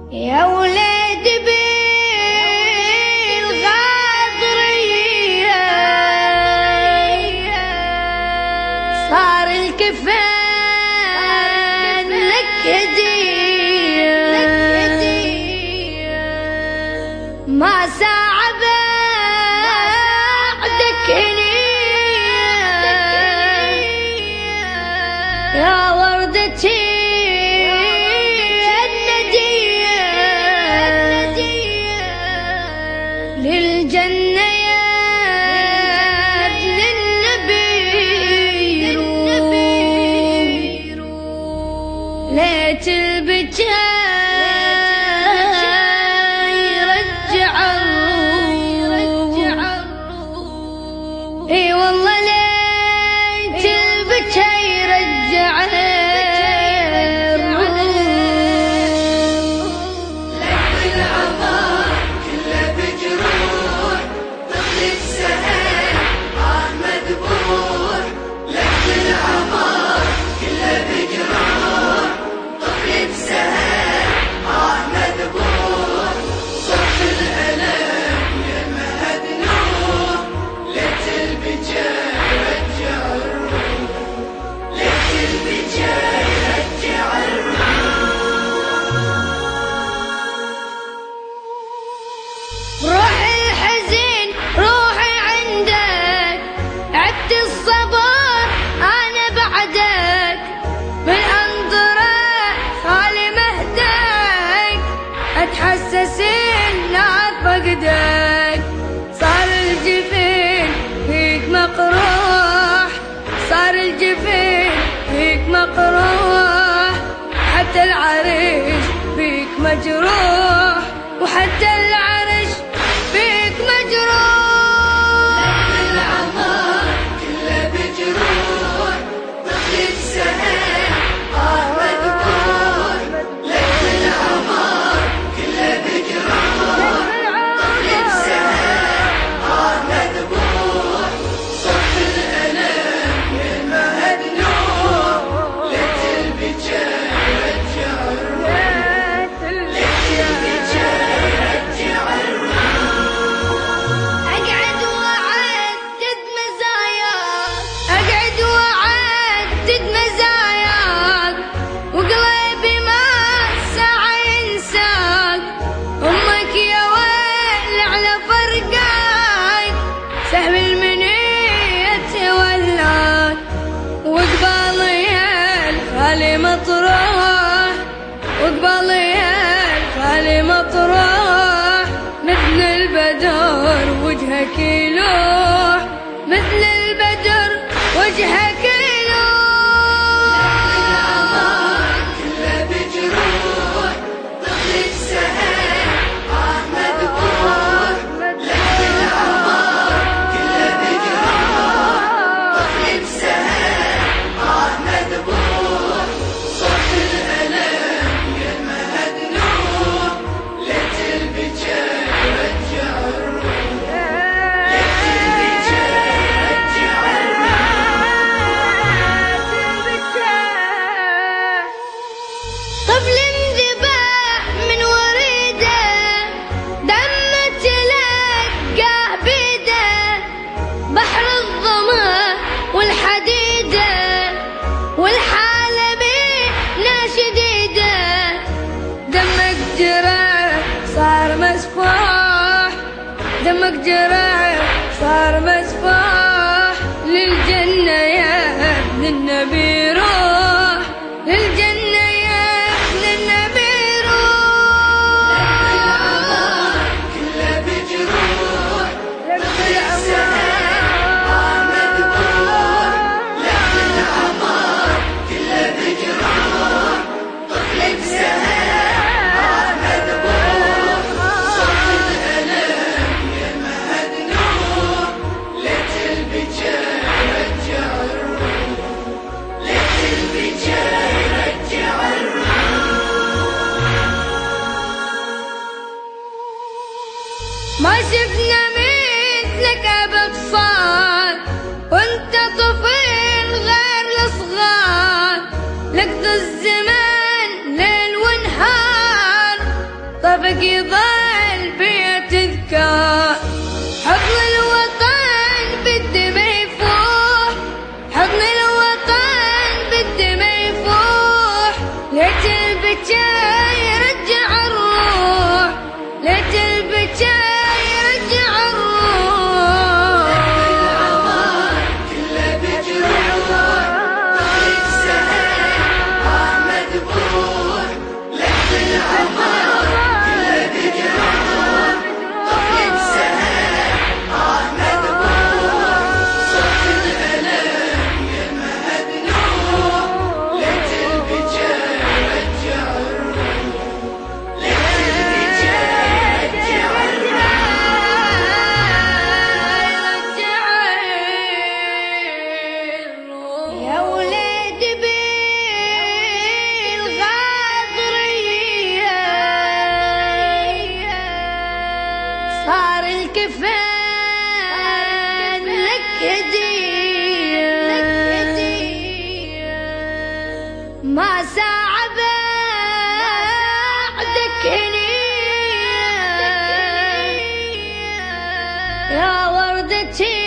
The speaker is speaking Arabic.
يا ولد بالغاضرية صار الكفان لك هدية ما ساعة بعدك يا وردتي للجنة يا ابن النبي ليت البكاء يرجع الروح اي والله ليت البكاء يرجع اتحسس لا فقدك صار الجفين فيك مقروح صار الجفين فيك مقروح حتى العرش فيك مجروح وحتى العرش فيك مجروح لك العمر كله بجروح طفلك سهل مذبوح لك العمر كله بجروح طفلك سهل مذبوح صف الألم يا مهدنوح لك البكاء يرجع الروح لك البكاء يرجع الروح اقعد واعدد مزاياك اقعد واعدد مزاياك وقلبي ما ساعة ينساك امك يا ويل على فرقاك سهم المنية ولاك وقبالي الخالي مطروح وقبالي الخالي مطروح مثل البدر وجهك يلوح مثل البدر وجهك لك العمر كله بجروح طفلك سهل مذبوح لك العمر كله بجروح طفلك سهل مذبوح صف الألم يا مهدنوح لك البكاء يرجع الروح لك البكاء يرجع طفل انذبح من وريده دمه تلقاه بيده بحر الظما والحديده والحاله بينا شديده دمك جرح صار مسفوح دمك جرح صار مسفوح للجنة يا ابن النبي روح للجنة يا ابن النبي روح لك العمر كله بجروح طفلك سهل مذبوح لك العمر كله بجروح طفلك سهل مذبوح صف الألم يا مهدنوح لك البكاء يرجع الروح لك البكاء يرجع ما شفنا مثلك ابد صار وانت طفل غير الصغار لك ذو الزمان ليل ونهار بقي ضل بيا تذكار. حضن الوطن بالدم يفوح، حضن الوطن بالدم يفوح، ليت البكا يرجع الروح، ليت البكا يرجع الروح. العمر كله بجروح، طريق سهل مذبوح. لحن العمر كله بجروح، طريق سهل مذبوح. صوت الألم يما مذنوح، ليت البكا يرجع الروح، ليت البكا يرجع يا ولاد بالغاضرية صار الكفان لك هدية، ما ساعة بعدك هنية يا وردتي